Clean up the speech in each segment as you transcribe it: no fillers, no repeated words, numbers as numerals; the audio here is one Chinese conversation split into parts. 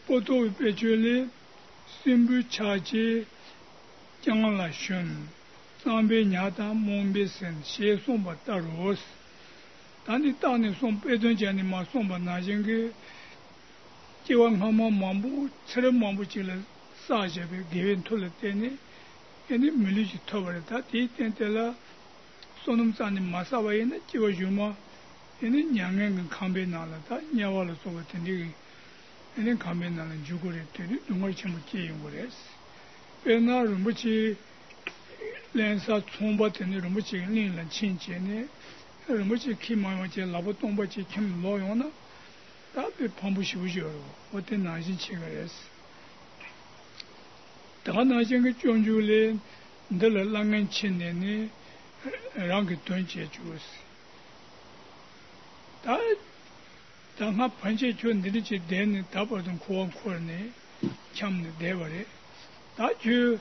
보도 배출이 심부 차지 장라 슌 삼배 냐다 몽베선 시송바 따로스 단디 땅에 송 배전전이 마 송바 나징게 지원 한번 만부 처럼 만부 지를 사제베 개인 톨을 때니 얘네 밀리지 터버다 뒤텐텔라 소놈산이 마사바에는 지워주마 얘네 양행은 감배 나라다 냐와로 소버텐디 얘네 감배 나는 주고를 때니 정말 참 기인 거랬어 배나 rum부치 렌사 총바텐이 rum부치 린란 친체네 rum부치 키마마체 라보 동바치 킴 로요나 다베 pom부시우죠 어떤 나신 체가랬어 다나신게 존줄레 늘 랑은 친네네 랑게 돈체 주스 다 당하 번째 존들이 되는 답어든 고원 코르네 참네 대버래 다주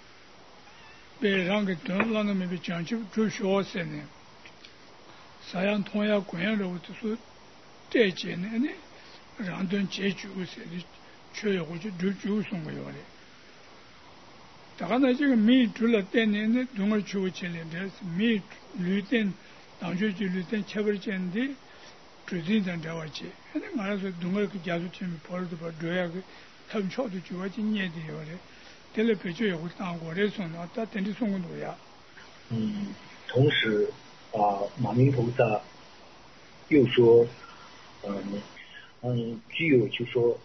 배랑게 돈 랑은 미 장치 주쇼세네 사양 통야 권연로부터 대제네 랑돈 제주세리 최고지 주주송 거요래 다가나 지금 미 둘러 때는 동을 주고 칠는데 미 류된 당주지 류된 처벌전인데 주진단 대화지 근데 말아서 동을 그 자수팀이 벌도 봐 줘야 그 탐초도 주어지 녀디요래 텔레비전有当过的送到他等的送过呀同时马明菩萨又说具有就说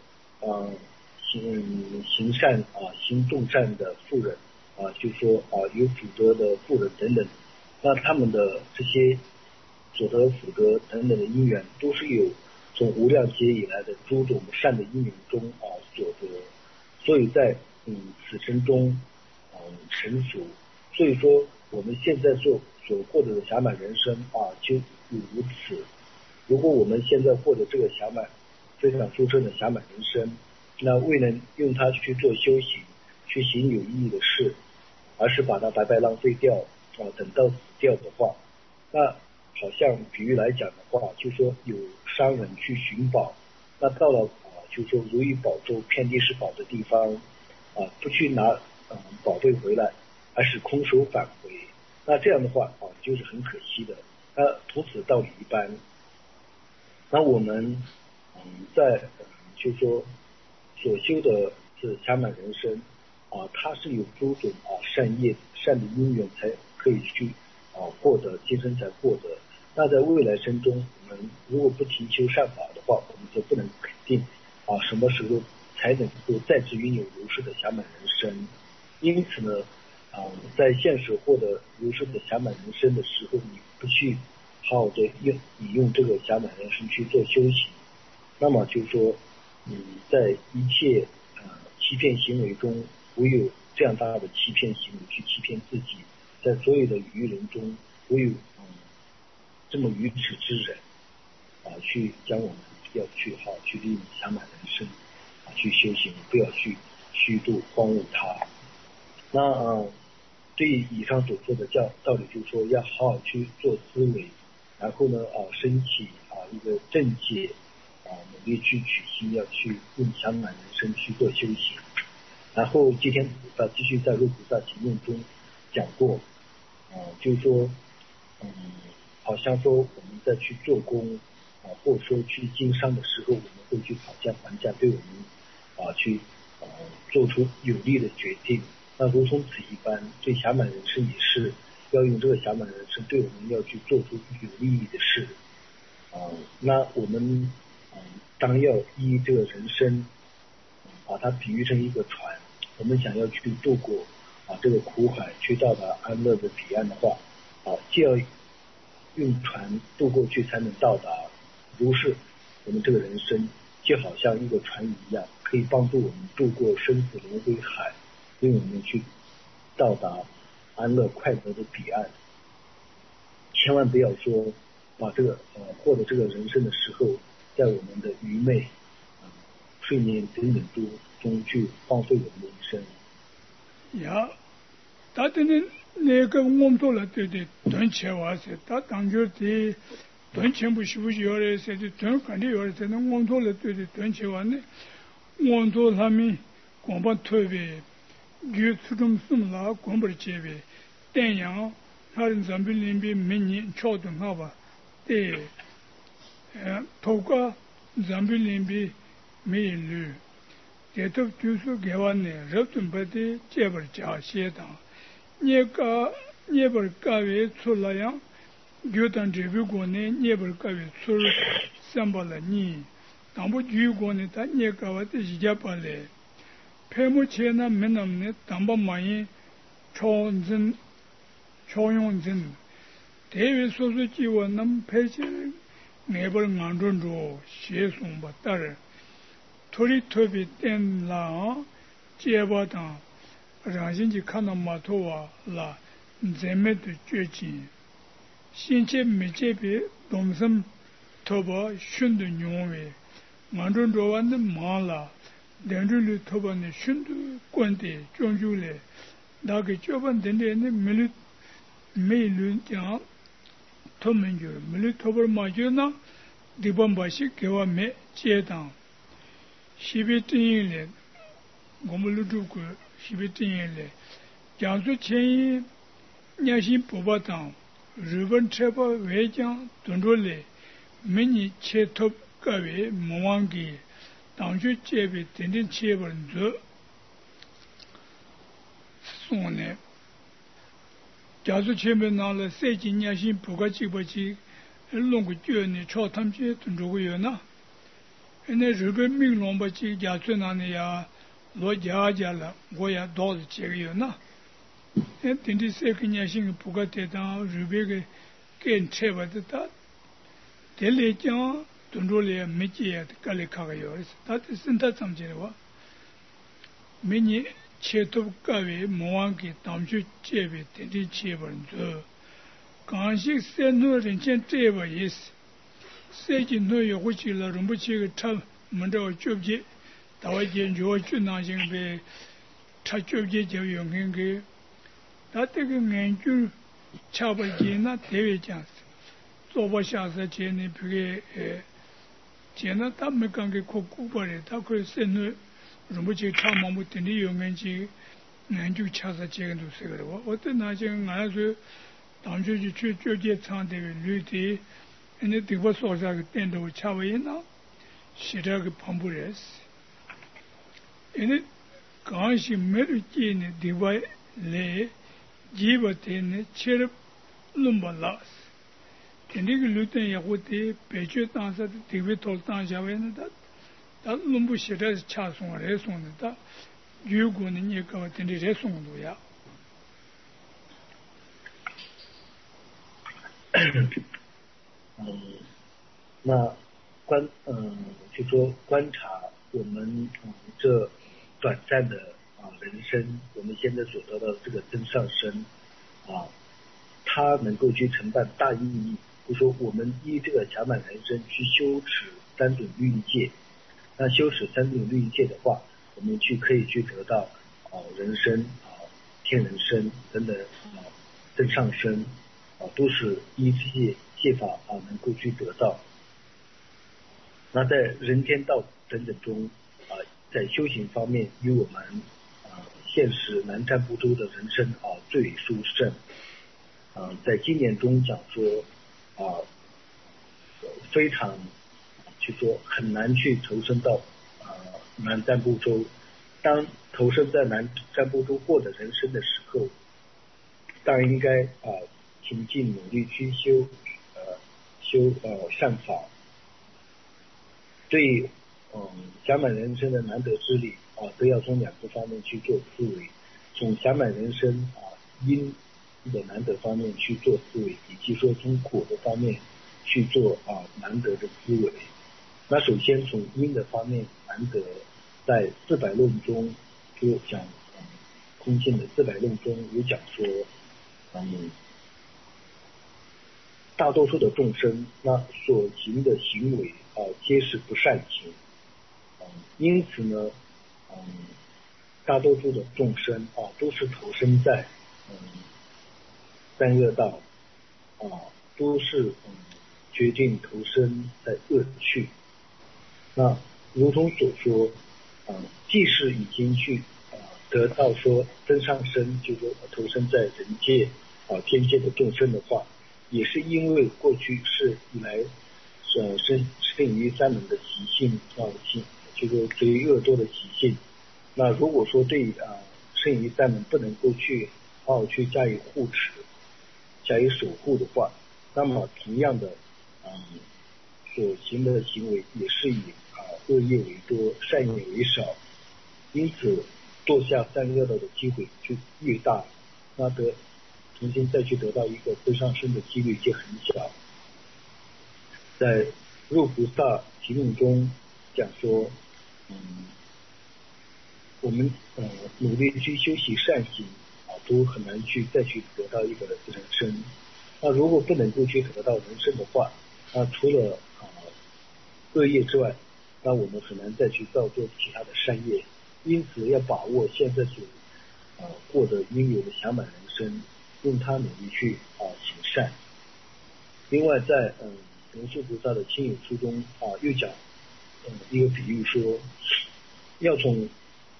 行善行众善的富人就说有福德的富人等等，那他们的这些所得福德等等的因缘，都是有从无量劫以来的诸种善的因缘中所得，所以在此生中成熟。所以说我们现在所获得的暇满人生就如此。如果我们现在获得这个暇满非常殊胜的暇满人生，那未能用它去做修行，去行有意义的事，而是把它白白浪费掉等到死掉的话，那好像比喻来讲的话，就说有商人去寻宝，那到了就说如意宝洲遍地是宝的地方不去拿宝贝回来，而是空手返回，那这样的话就是很可惜的。那同此道理一般，那我们在就说所修的是暇满人生它是有诸种善业善的因缘才可以去获得，今生才获得。那在未来生中，我们如果不勤修善法的话，我们就不能肯定什么时候才能够再次拥有如是的暇满人生。因此呢在现实获得如是的暇满人生的时候，你不去好好的用这个暇满人生去做修行，那么就说在一切欺骗行为中，唯有这样大的欺骗行为去欺骗自己，在所有的愚人中，唯有这么愚痴之人去将我们要去好去利用暇满人生去修行，不要去虚度荒芜它。那对于以上所说的道理，就是说要好好去做思维，然后呢升起一个正解努力去取心，要去用暇满人生去做修行。然后今天菩萨继续在入菩萨行论中讲过就是说好像说我们在去做工或者说去经商的时候，我们会去讨价还价，对我们去做出有利的决定。那如同此一般，对暇满人生也是要用这个暇满人生对我们要去做出有利益的事那我们当要依这个人生把它比喻成一个船，我们想要去渡过这个苦海，去到达安乐的彼岸的话既要用船渡过去才能到达，如是我们这个人生就好像一个船一样，可以帮助我们渡过生死轮回海，令我们去到达安乐快乐的彼岸。千万不要说把这个获得这个人生的时候，在我们的愚昧睡眠等等中去荒废我们的一生。 呀，他的那个工作了，对对，赚钱哇塞，他当觉的赚钱不是要来噻，的赚肯定要来噻，那工作了，对对，赚钱完呢， 我做他们广播特别就初中送了广播节别电影他人咱们那边每年敲的好吧对透过咱们那边没路这都就是给我呢日本本的这边加些的那边岗位出来呀就当这边国内那边岗位出上班了你当不举国呢他那个我的一家把来配目前呢没那么呢当不满意超用真特别说是叫我能配起那边安中着写送吧当然特别点了结巴当让人家看到码头啊啦咱们的绝境现在没这边东森特别训的牛为安中着完的忙了两周里特别呢训的关的装修嘞那个交办等等的没人讲他们就没人特别嘛就那地方把些给我没接当西北电影嘞我们录制过西北电影嘞讲述前一年薪不把当日本车把外江蹲着嘞每年切头各位莫忘记当局这边等等切本子送呢假如前面拿了3几年薪不过几百几弄个脚呢朝他们去蹲着个有呢那日本民农把几家最难的呀落家了我也到了这个有呢等等3个年薪不过得当日本个跟车把的他这里讲蹲着了没接个里看个有他的身体怎么着了每年切头各位莫忘记当局这边等等切本子刚性3多人间这边也是3斤多也回去了容不起个差门着纠结到我研究就那些被差纠结就用那个他这个研究差不多那特别讲做不下来钱呢这个钱呢他们刚给苦过来他可以3多容不起差忙不等的有研究恰是这个都是个我在那些俺说当时就去纠结厂这个绿的那地方说下个电头差不多呢写这个旁不认识因为刚是没有见呢地方来基本的呢切了弄不拉那个绿灯也会的白酒当时的地方头当下为呢他弄不写的恰送来送的他如果呢你搞点的来送的呀那就说观察我们这短暂的人生，我们现在所得到的这个真上身它能够去承办大意义。就说我们依这个暇满人生去修持3种律仪戒，那修持3种律仪戒的话，我们可以去得到人生天人生等等真上身都是依这些戒法能够去得到。那在人天道等等中在修行方面与我们现实南瞻部洲的人生最为殊胜。在经典中讲说非常就说很难去投身到南瞻部洲。当投身在南瞻部洲获得人生的时候，当然应该勤尽努力去修善法。对暇满人生的难得之理都要从2个方面去做思维，从暇满人生因的难得方面去做思维，以及说从果的方面去做难得的思维。那首先从因的方面难得，在400论中就讲空性的400论中有讲说大多数的众生那所行的行为皆是不善行因此呢大多数的众生都是投身在3恶道都是决定投身在恶趣。那如同所说即使已经去得到说真上身，就是说投身在人界天界的众生的话，也是因为过去是以来剩余三门的习性就是罪恶多的习性。那如果说对剩余三门不能够去好好去加以护持、加以守护的话，那么同样的所行的行为也是以恶业为多，善业为少，因此堕下三恶道的机会就越大，那重新再去得到一个真上身的几率就很小。在入菩萨行论中讲说，我们努力去修习善行都很难去再去得到一个人生。那如果不能够去得到人生的话，那除了恶业之外，那我们很难再去造作其他的善业。因此要把握现在所获得应有的暇满人生，用它努力去行善。另外在文殊菩萨的亲友书中又讲一个比喻说，要从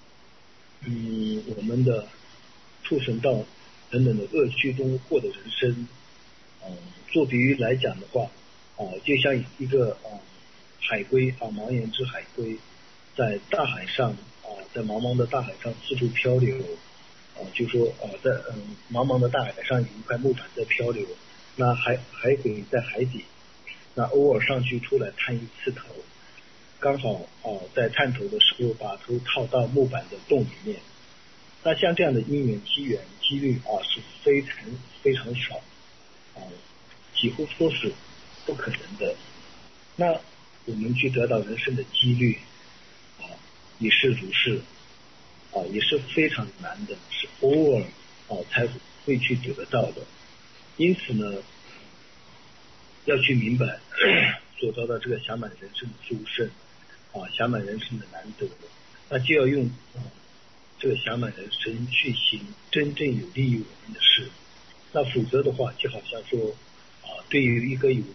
我们的畜生道等等的恶趣中获得人生。做比喻来讲的话就像一个海龟茫延之海龟在大海上在茫茫的大海上四处漂流，就说在茫茫的大海上有一块木板在漂流，那海龟在海底，那偶尔上去出来探一次头，刚好在探头的时候把头套到木板的洞里面。那像这样的因缘机缘几率是非常非常少，几乎说是不可能的。那我们去得到人生的几率也是如是也是非常难的，是偶尔才会去得到的。因此呢，要去明白所得到这个暇满人生的殊胜暇满人生的难得，那就要用这个暇满人生去行真正有利于我们的事。那否则的话，就好像说对于一个有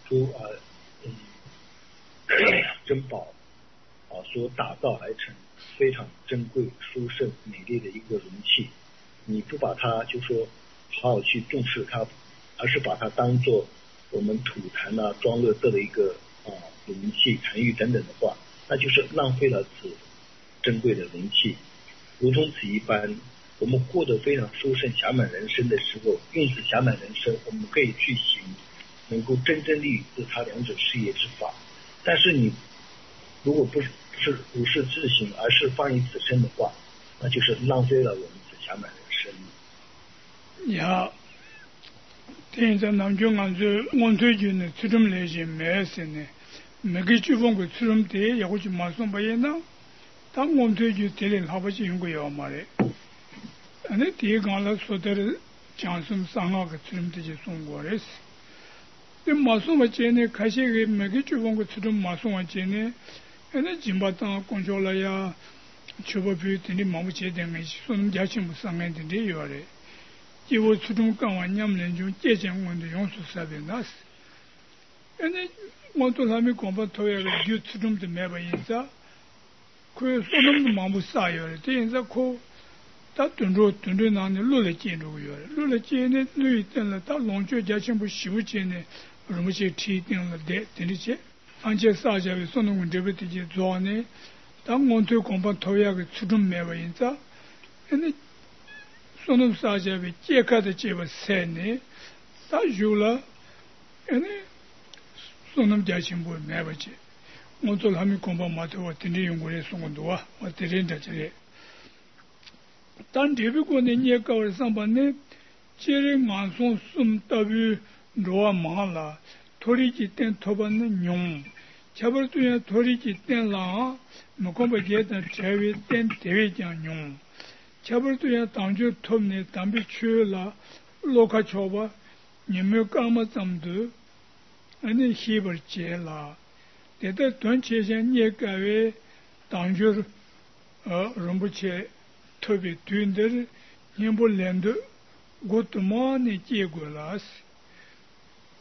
珍宝所打造而成非常珍贵、殊胜、美丽的一个容器，你不把它就说好好去重视它，而是把它当做我们吐痰装垃圾的一个容器、痰盂等等的话，那就是浪费了此珍贵的容器。如同此一般，我们获得非常殊胜暇满人生的时候，用此暇满人生，我们可以去行能够真正利于自他两者事业之法。但是你如果不是如是自行，而是放于此身的话，那就是浪费了我们此暇满人生。 呀，天上南中安是我推荐的，这种类型没事呢。每个地方个这种地也会去马上把人呢，当我推荐这里好不起用个要嘛嘞。那第一讲了说的讲什么三个这种地就送过来是。这马上把钱呢，开些个每个地方个这种马上把钱呢。那金巴当工作了呀，确保比等你忙不起的东西，说能家全部上岸的理由嘞。结果初中刚完年人就借钱我的用处啥的那是，那我到他们广播头一个就初中的买把银子，可以说那么忙不啥样的，这银子可他蹲着那里落了钱这个样的，落了钱呢，落一点了，他农家家全部修钱呢，容易提定了的等你钱。而且啥家为说那问题不得去做呢？当我对广播头一个初中买把银子，那说那啥家为解开的这个山呢，他有了，那说那家全部买不起。我做他们广播码头，我天天用过来送很多我天天在这里。但这边过年也搞了上班呢，这里晚上送到于罗马了，托里几点托班的用。차벌 중에 도리지 땐라 뭐고버 제단 제외 땐 대외장 용 차벌 중에 당주 톱네 담비 추라 로카 초바 님묘 까마 잠도 아니 히벌 제라 대대 돈체전 예가외 당주 롬부체 톱이 dwi인들 님볼랜드 고트마니 제고라스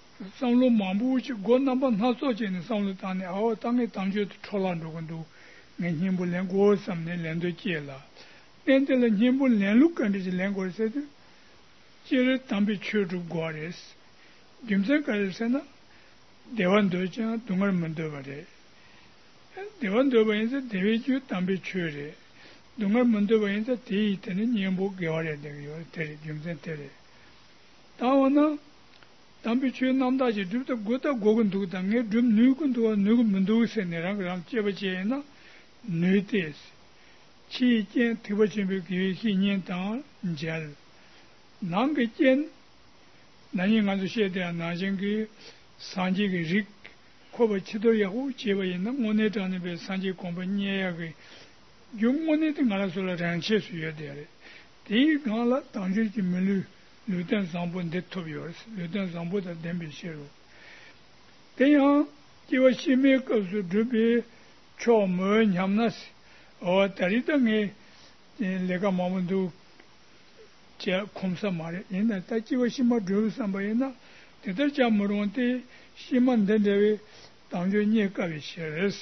상로 마부치 고나반 하소제는 상로 단에 당에 당주 초란 조건도 俺年不连过3年连都结了，连得了年不连路跟着就连过来的，接着当被驱逐过来是，今天开始呢，台湾都讲东儿门都不的，台湾都不现在台湾就当被驱的，东儿门都不现在第一天的年不给我来那个有得今天得的，当我呢。담비 추 남다지 두다 고다 고군 두다 네 좀 누군 두가 누구 문도 세네랑 그럼 제버제나 느데스 치제 티버진비 기시 년다 인젤 남게젠 나니 가서 시에대한 나쟁기 산지기 릭 코버치도 야후 제버이나 모네다네 베 산지 공부니야기 용모네도 말아서라 장체수여야 돼. 이 가라 당주지 밀루 ludan zambu de tobios ludan zambu da dembe shiro teya jiwa shime ko su dubi cho mo nyamnas o tarita nge lega mamundu je komsa mare ina ta jiwa shima dubi samba ina teta ja moronte shiman de dewe 당주 nye ka bi shiris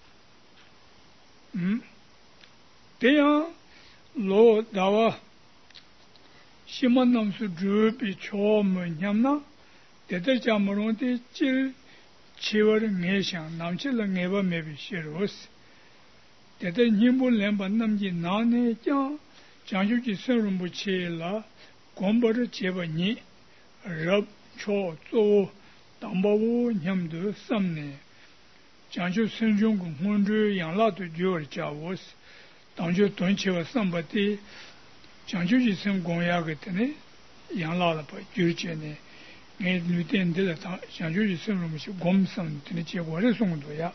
teya lo dawa 시만남수 주비 초문 냠나 대대자 모론데 질 치월의 내상 남칠의 내바 매비 시로스 대대 님불 렘반 남지 나네 자 장주지 선름 부치라 공부를 제번이 럽초조 담바부 냠도 섬네 장주 선종군 혼주 양라도 주어 자워스 당주 돈치와 선바티 장주지 선 공약을 때네 양라를 봐 주제네 내 누된데 장주지 선으로 공성 되는结果的 송도야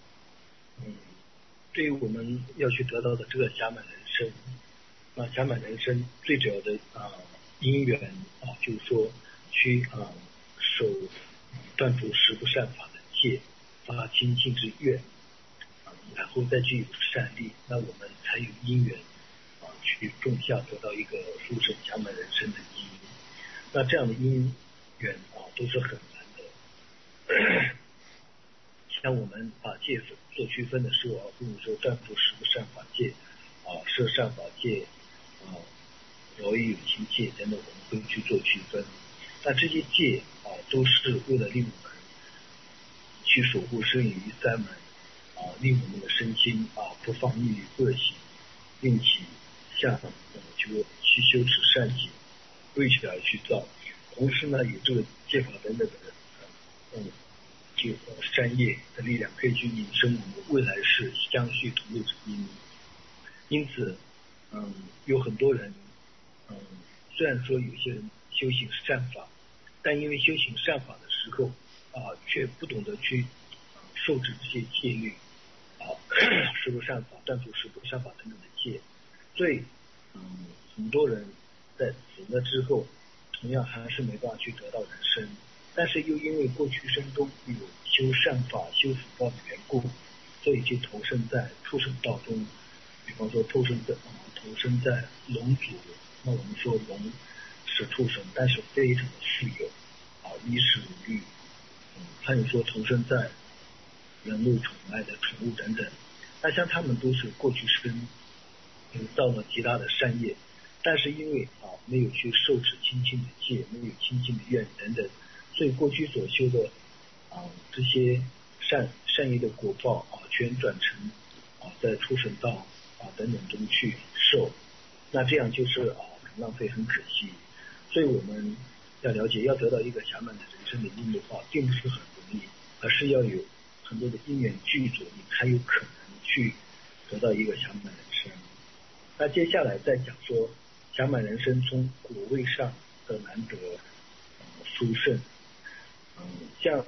对于我们要去得到的这个暇满人生暇满人生最主要的因缘就是说去守断除十不善法的戒发清净之愿然后再具有善力那我们才有因缘去种下得到一个殊胜暇满人生的因，那这样的因缘都是很难的。像我们把戒做区分的时候比如说断除十不善法戒摄善法戒饶益有情戒等等，我们会去做区分。那这些戒都是为了令我们去守护生于三门令我们的身心不放逸于恶行，并且下就去修持善行，为起而去造。同时呢，有这个戒法等等的就善业的力量，可以去引生我们未来世相续同路之因。因此，有很多人，虽然说有些人修行善法，但因为修行善法的时候却不懂得去受持这些戒律十不善法、断除十不善法等等的戒。所以很多人在死了之后同样还是没办法去得到人生，但是又因为过去生中有修善法修福报的缘故，所以就投生在畜生道中，比方说投生在龙族，那我们说龙是畜生，但是非常的富有衣食无虑还有说投生在人类宠爱的宠物等等，那像他们都是过去生造了极大的善业，但是因为没有去受持清净的戒，没有清净的愿等等，所以过去所修的这些善业的果报全转成在畜生道等等中去受，那这样就是很浪费很可惜。所以我们要了解，要得到一个暇满的人生的因的话，并不是很容易，而是要有很多的因缘具足，你才有可能去得到一个暇满人生。那接下来再讲说暇满人生从果位上的难得殊胜像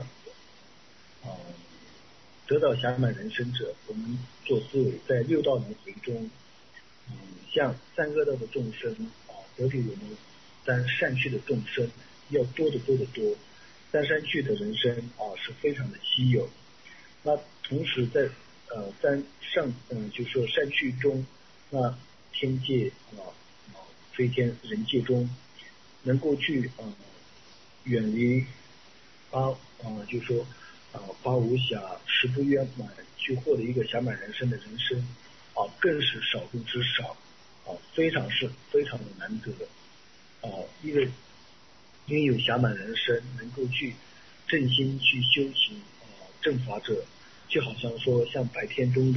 得到暇满人生者，我们做思维在六道轮回中像三恶道的众生得比我们三善趣的众生要多得多得多，三善趣的人生是非常的稀有。那同时在就是说善趣中，那天界飞天人界中能够去远离就是说发无暇十不圆满去获得一个暇满人生的人生更是少中之少非常的难得一个拥有暇满人生能够去正心去修行正法者，就好像说像白天天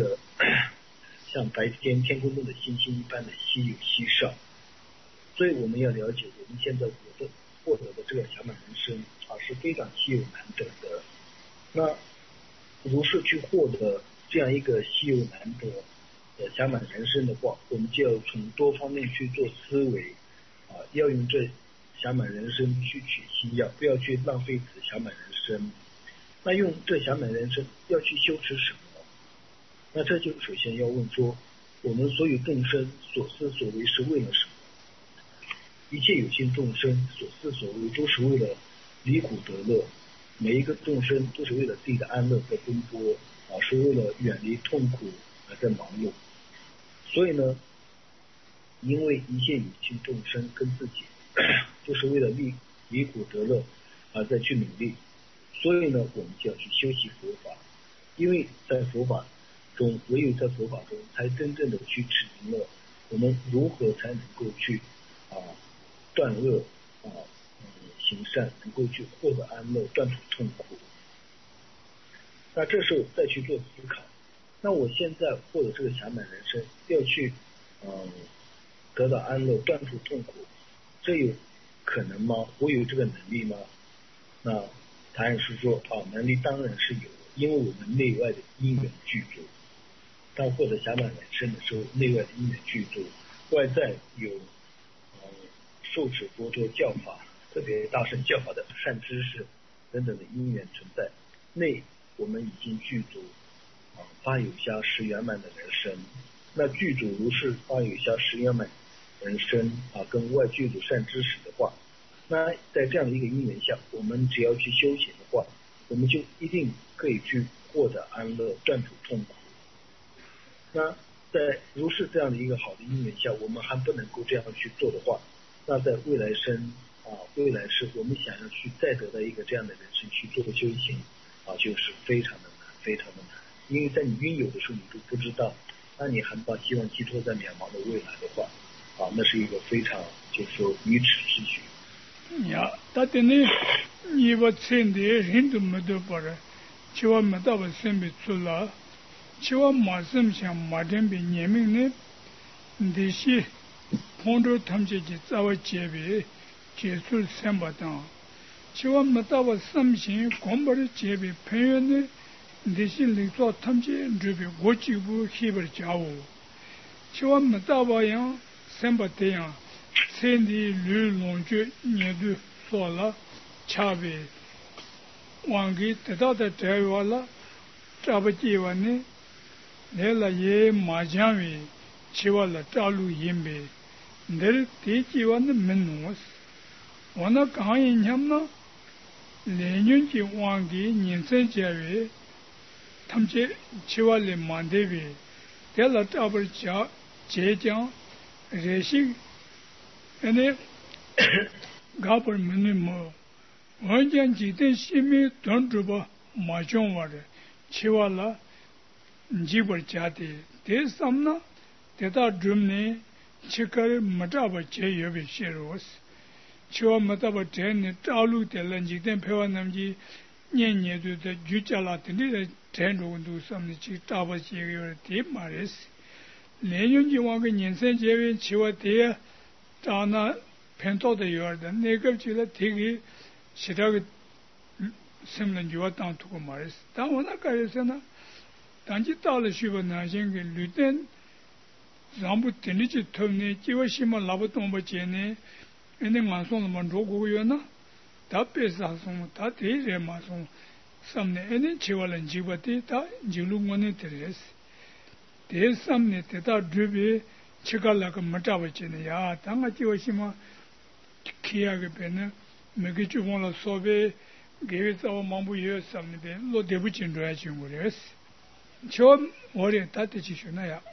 空中的星星一般的稀有稀少。所以我们要了解，我们现在获得的这个暇满人生是非常稀有难得的。那如是去获得这样一个稀有难得的暇满人生的话，我们就要从多方面去做思维要用这暇满人生去取心要，不要去浪费此暇满人生。那用这暇满人生要去修持什么？那这就首先要问说，我们所有众生所思所为是为了什么？一切有情众生所思所为都是为了离苦得乐，每一个众生都是为了自己的安乐在奔波是为了远离痛苦而在忙碌。所以呢，因为一切有情众生跟自己就是为了离苦得乐而再去努力，所以呢，我们就要去修习佛法，因为在佛法中，唯有在佛法中才真正的去指明了我们如何才能够去断恶行善，能够去获得安乐，断除痛苦。那这时候再去做思考，那我现在获得这个暇满人生，要去得到安乐，断除痛苦，这有可能吗？我有这个能力吗？那答案是说能力当然是有的，因为我们内外的因缘具足。当获得暇满人生的时候，内外的因缘具足，外在有受持佛陀教法，特别大乘教法的善知识等等的因缘存在，内我们已经具足发有暇十圆满的人生。那具足如是发有暇十圆满人生跟外具足善知识的话，那在这样的一个因缘下，我们只要去修行的话，我们就一定可以去获得安乐，断除痛苦。那在如是这样的一个好的因缘下，我们还不能够这样去做的话，那在未来生未来世我们想要去再得到一个这样的人生去做修行就是非常的难，非常的难。因为在你拥有的时候你都不知道，那你还把希望寄托在渺茫的未来的话那是一个非常就是说愚痴之举。 呀，但是呢，你把钱的人都没得把了，就我没到我身边去了，就我马上想马上被年龄呢，那些碰到他们这些在我这边接触三八档，就我没到我身边光把这这边朋友呢，那些来做他们这边我就不黑不家务，就我没到我样三八这样。现在绿龙局年度说了，差别往给得到的这完了，这不结完呢，来了也马上为结完了照路因呗，那这结完的没弄死，我那刚一年嘛，连年就往给年生结为，他们这结完了满的呗，得了这不叫浙江热心。那搞不明的么？我讲几天新米端着吧，马上完了，吃完了，你不家的，第三呢，得到中呢，吃个没找不节约不些肉丝，吃完没找不这呢，照路的了，几天陪完他们去，年年都在居家了，等你的这种都上面去找不节约的嘛的事，连用就往个年生节约吃完的。找那偏多的有的，那个觉得提给其他个什么人就要当土个马儿，当我那个是呢，当即到了去吧，那些个旅店，让不定的去偷呢，结果起码拿不动不接呢，人家晚上嘛做过月呢，他别啥送，他第一人嘛送，上面人家吃完了几个的，他就路我那得是，第三呢得到这边。吃个那个没找不见的呀，当个就什么，开那个边呢，每个地方了稍微给个找忙不有什么的，落地不清楚还经过的是，就我的他的就是那样。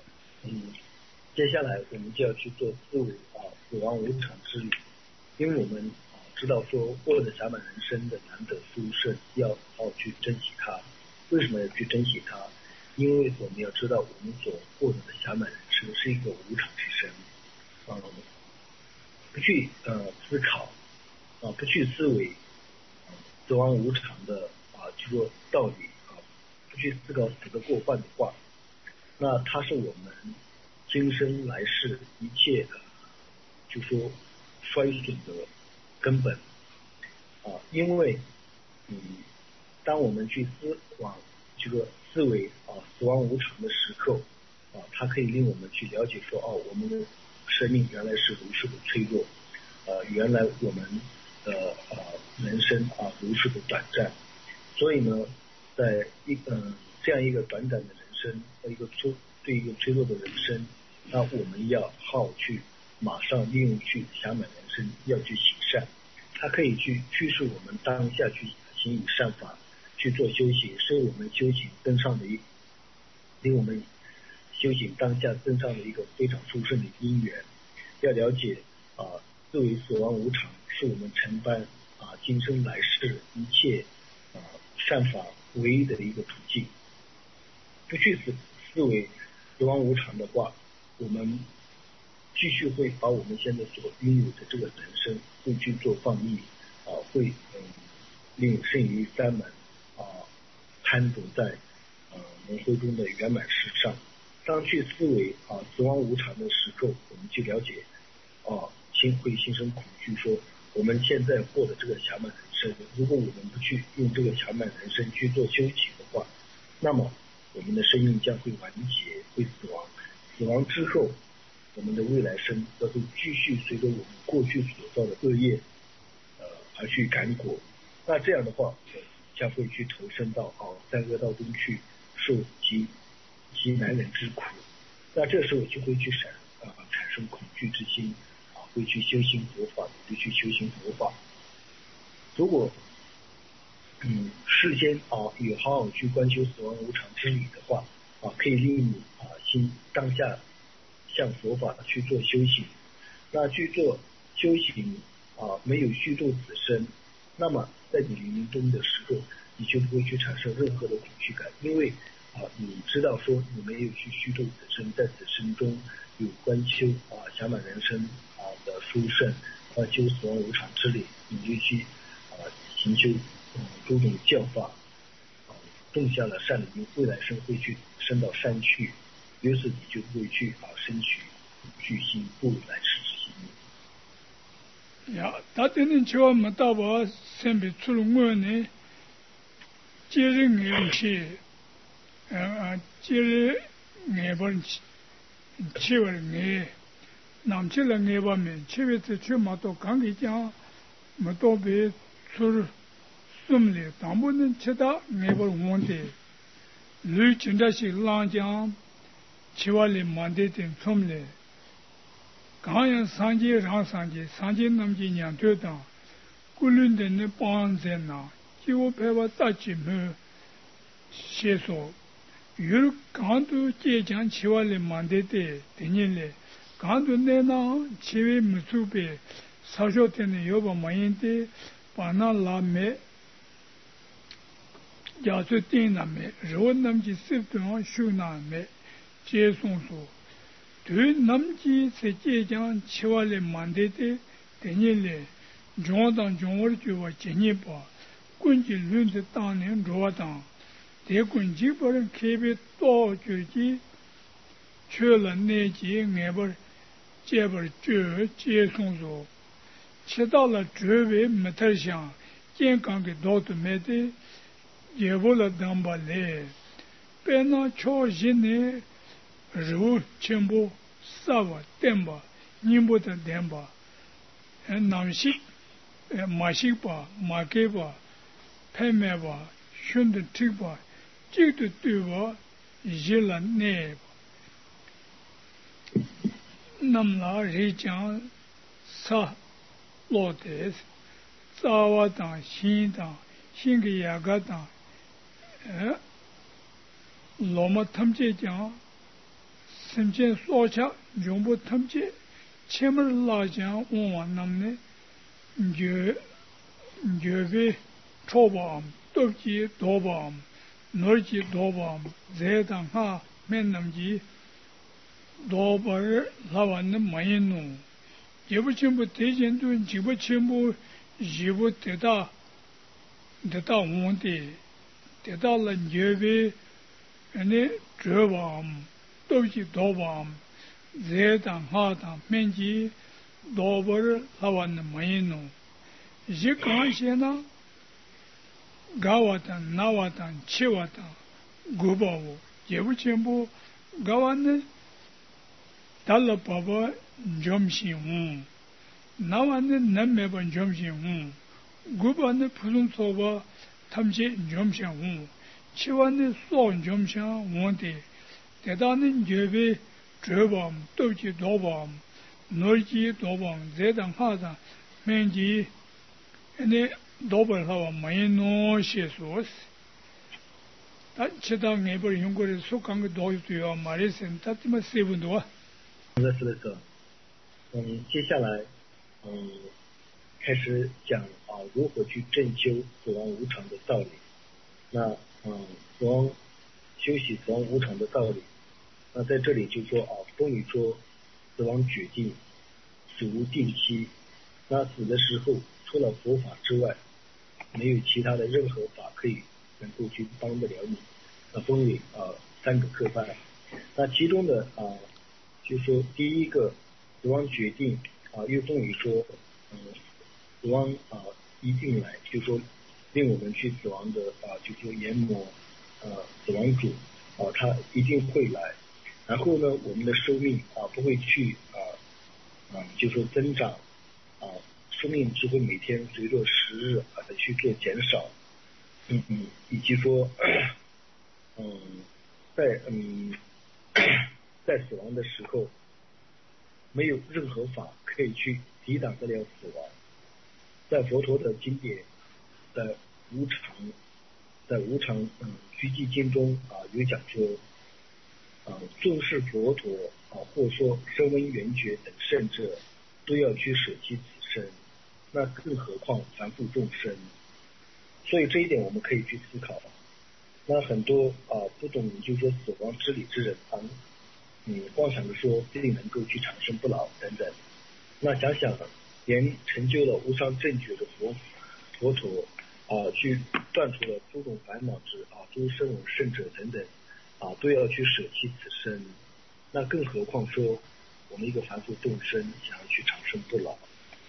接下来我们就要去做思维死亡无常之旅，因为我们知道说获得侠满人生的难得殊胜，要好好去珍惜它。为什么要去珍惜它？因为我们要知道，我们所获得的侠满人生是一个无常之生，不去思考不去思维死亡无常的这个道理不去思考死的过患的话，那它是我们今生来世一切就说衰损的根本因为当我们去往这个思维死亡无常的时刻它可以令我们去了解说我们的生命原来是如此的脆弱原来我们的人生如此的短暂，所以呢在这样一个短暂的人生对一个脆弱的人生，那我们要好去马上利用去侠满人生，要去行善，它可以去驱使我们当下去行以善法去做修行，是我们修行登上的令我们修行当下登上的一个非常殊胜的因缘。要了解作为死亡无常是我们承担今生来世一切善法唯一的一个途径。不去思维死亡无常的话，我们继续会把我们现在所拥有的这个人生会去做放逸会令剩余三门攀着在轮回中的圆满事上。当去思维死亡无常的时候，我们去了解会心生恐惧，说我们现在获得这个侠满人生，如果我们不去用这个侠满人生去做修行的话，那么我们的生命将会完结，会死亡。死亡之后，我们的未来生都会继续随着我们过去所造的恶业而去感果。那这样的话，将会去投身到三恶道中去受极难忍之苦。那这时候就会去产生恐惧之心会去修行佛法，会去修行佛法。如果事先有好好去观修死亡无常之理的话可以令你心当下向佛法去做修行。那去做修行没有虚度此生，那么在你临命终的时候，你就不会去产生任何的恐惧感，因为你知道说你没有去虚度此生，在此生中有观修侠满人生的殊胜，观修死亡无常之理，你就去行修诸种教法种下了善的因，未来生会去升到山去，于是你就会去升起具心不来世之心。 呀，大家能瞧没到吧？身边出了我呢，接人眼去，接人眼不去了眼，南去了眼巴面，去了这去嘛到刚给讲，没到别出了。孙里当不能吃到眼不红的，绿经常是浪江，吃完了满地点葱嘞。刚要上街上上街那么几年头当，古伦的那帮在那，结果拍我大姐妹写说，有刚都街江吃完了满地的，等年嘞，刚都那吃完没准备，少少点的要把满眼的把那拉没。要做电那么，如果那么几手段修那么，接送说，对那么几在街上吃完了满地的，等年嘞，中当中我就话今年吧，估计轮子当年中当，在估计把人开别多久的，去了那几俺不这不就接送说，吃到了周围没太香，健康的道都没得。也不了当不来，别那超心呢，肉全部杀吧点吧，你不得点吧，南西马西吧，马给吧，拍卖吧，选的这吧，这个对吧，一了那吧，那么那人讲杀老的，扎瓦当心当，心个牙个当。老么他们这讲，身前说起，全部他们这前面老讲往那么呢， njöve chobam, topji dobam, norji dobam, zedang ha mennamji dobar lawan mayinu. Jibu chimbu tejendu, jibu chimbu jibu teta wonde, teta la njöve ane chobam, topji dobam, zedang ha dang menji dobar lawan mayinu. Jikanshena gawatan, nawatan, chiwatan, gubawu, jebuchimbu, gawan dalla baba jomshin hun, nawan nammeba jomshin hun, guban pusun soba tamche jomshin hun, chiwan so jomshin hunde, dedan jebe jebam, dobji dobam, norji dobam, zedan hadan, menji ene dobar hawa mayino shesos. Ta chida ngebar yungore sukang doyu tuyo marisen tatima sebunduwa. 是的，接下来开始讲如何去正修死亡无常的道理。那死亡修习死亡无常的道理。那在这里就说关于说死亡决定，死无定期。那死的时候除了佛法之外，没有其他的任何法可以能够去帮得了你。那分为3个课派。那其中的就说第一个死亡决定又分为说死亡一定来，就说令我们去死亡的就说阎魔死亡主他一定会来。然后呢，我们的寿命不会去就说增长寿命只会每天随着时日去做减少。以及说在死亡的时候没有任何法可以去抵挡得了死亡。在佛陀的经典在无常居寂经中有讲说纵是佛陀或说声闻缘觉等圣者都要去舍弃此生，那更何况凡夫众生。所以这一点我们可以去思考。那很多不懂就是说死亡之理之人妄想着说自己能够去长生不老等等。那想想连成就了无上正觉的佛陀去断除了诸种烦恼之诸声闻圣者等等都要去舍弃此生，那更何况说我们一个凡夫众生想要去长生不老。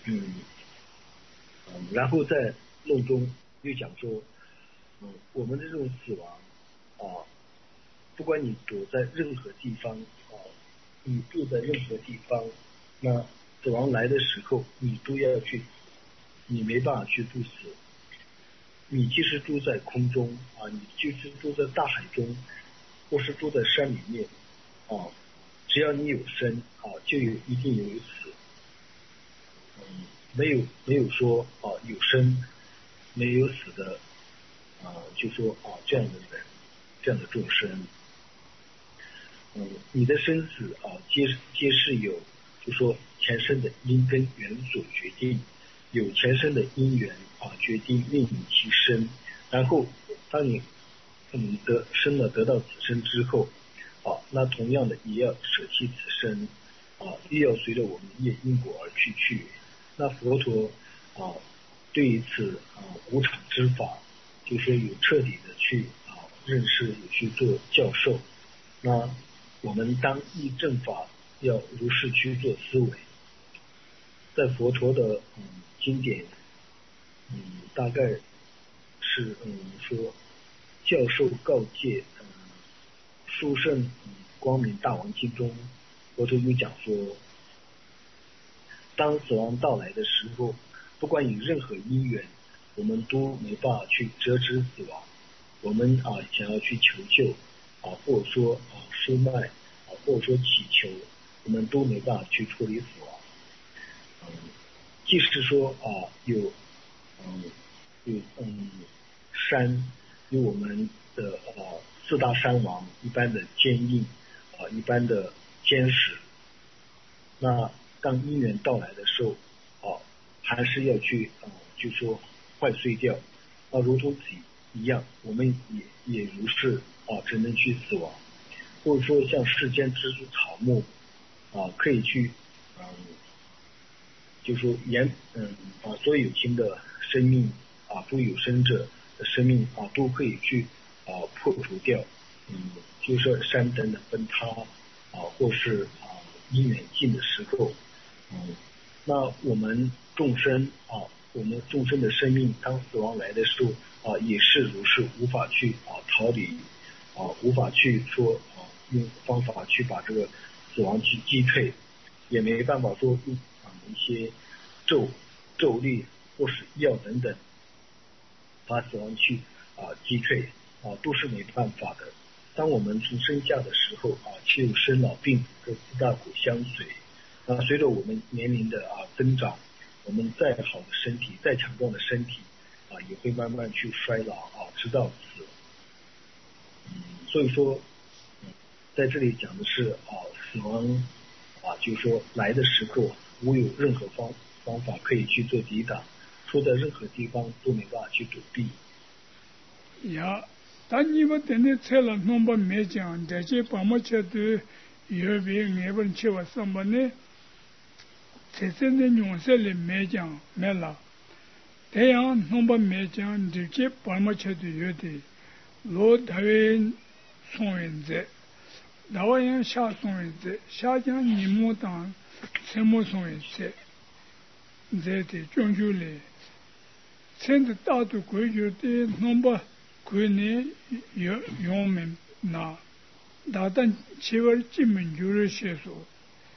然后在论中又讲说我们的这种死亡不管你躲在任何地方你住在任何地方，那死亡来的时候你都要去死，你没办法去不死。你即使住在空中你就是住在大海中，或是住在山里面只要你有生就一定有死。没有说有生没有死的就说这样的人，这样的众生。你的生死皆是有就说前生的因跟缘所决定，有前生的因缘决定令你其生。然后当你得到此生之后那同样的也要舍弃此生又要随着我们的业因果而去。那佛陀对于此无常之法就说有彻底的去认识，有去做教授。那我们当依正法要如是去做思维。在佛陀的经典大概是说教授告诫殊胜光明大王经中佛陀有讲说，当死亡到来的时候，不管以任何因缘我们都没办法去遮止死亡。我们想要去求救或者说输卖或者说祈求，我们都没办法去处理死亡。即使说有山，有我们的4大山王一般的坚硬一般的坚实，那当因缘到来的时候还是要去就说坏碎掉，如同己一样，我们也如是只能去死亡，或者说像世间之草木可以去就说把所有情的生命诸有生者的生命都可以去破除掉，就说山灯的崩塌或是因缘尽的时候，那我们众生的生命当死亡来的时候也是如是，无法去逃离无法去说用方法去把这个死亡去击退，也没办法说用一些咒力或是药等等把死亡去击退都是没办法的。当我们从生下的时候就有生老病和四大苦相随，随着我们年龄的增长，我们再好的身体再强壮的身体也会慢慢去衰老直到死。所以说在这里讲的是死亡就是说来的时候无有任何方法可以去做抵挡，说在任何地方都没办法去躲避。 呀，但你们等的车了弄不没讲，这些把么车都有别没问车我什么呢？这真的用色里没讲没了，这样弄不没讲，这些把么车都有的，罗台湾送人者。台湾人下送人者，下江你莫当什么送人者，这的终究嘞，现在大多规矩的弄不规年有用们拿，大但七万基本就是些说。